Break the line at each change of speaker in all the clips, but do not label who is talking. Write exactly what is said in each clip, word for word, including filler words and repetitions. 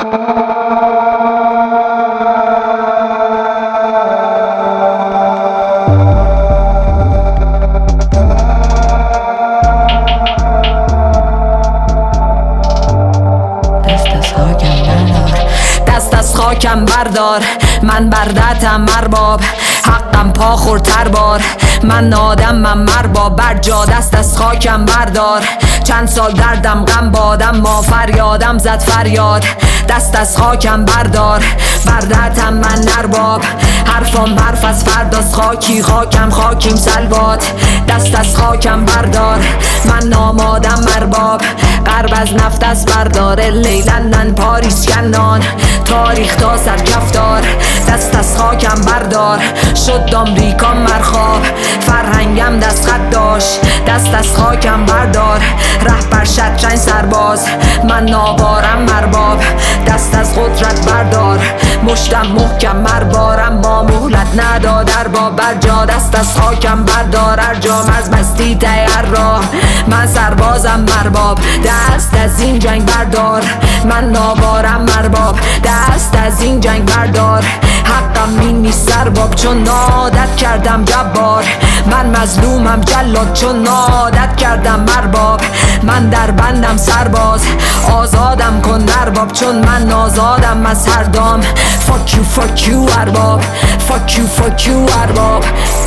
خاکم بردار، من بردتم مرباب، حقم پا خورتر بار، من آدمم مرباب، بر جا دست از خاکم بردار. چند سال دردم غم بادم، ما فریادم زد فریاد، دست از خاکم بردار، بردتم من نرباب، حرفم حرف از فرداست، خاکی خاکم خاکیم سلوات، دست از خاکم بردار، من آمادم مرباب، غرب از نفت از برداره، لیلندن پاریس کنان، تاریخ تا سرکفتار، دست از خاکم بردار، شد آمریکا مرخاب، فرهنگم دست خط داشت، دست از خاکم بردار، رهبر شطرنج سرباز، من ناوارم مرباب، دست از قدرت بردار، مشتم محکم مربارم، با مهلت نداد ارباب، بر جا دست از خاکم بردار، ارجام از بستی تیار راه، من سربازم مرباب، دست از این جنگ بردار، من ناوارم مرباب، دست از این جنگ بردار، حقم این نیست سرباب، چون عادت کردم جبار، من مظلومم جلاد، چون عادت کردم مرباب، من در بندم سرباز، آزادم کن ارباب، چون من آزادم از هر دام، fuck you fuck you ارباب، fuck you fuck you ارباب.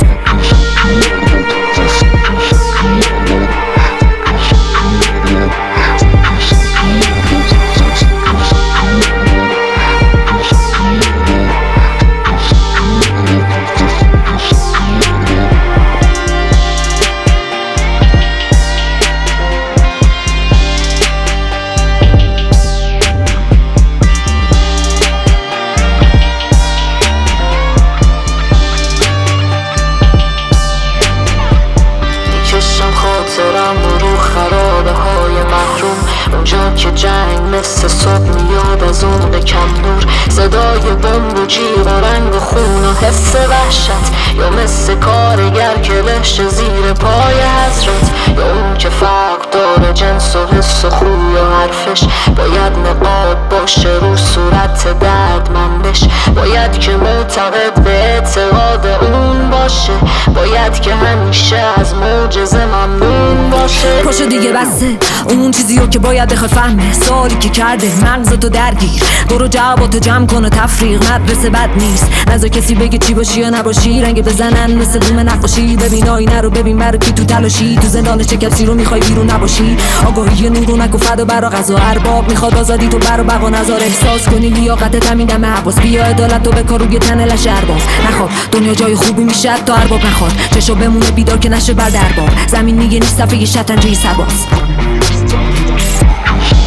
رو خرابه های محروم، اونجا که جنگ مثل صبح میاد از اون کم نور، صدای بمب و جیغ و رنگ و خون و حس وحشت، یا مثل کارگر که لشه زیر پای حضرت، یا اون که فرق داره جنس و حس و خوی و حرفش، باید نقاب باشه رو صورت دردمندش، باید که معتقد به اعتقاد اون باشه، باید که همیشه از معجزه ممنون باشه.
پاشو دیگه بسته اون چیزیو که باید بخوای فهمه، سوالی که کرده مغزتو درگیر، برو جواباتو جمع کن و تفریق، مدرسه بد نیست، نذار کسی بگه چی باشی یا نباشی، رنگ بزنن مثل دوم نقاشی، ببین آینه رو ببین برای کی تو تلاشی، تو زندان شکستی رو میخوای بیرون نباشی، آگاهی نور و نکو فدا برا غذا، ارباب میخواد آزادی تو برا بقا، نذار احساس کنی لیاقتت همین دم حواس، بیا عدالت تو بکار روی تن لش ارباب، نخواب دنیا جای خوبی میشه تا ارباب نخواد، چشو بمونه بیدار که نشه بر دربار، زمین میگه نیست صفحه شطرنج سرباز.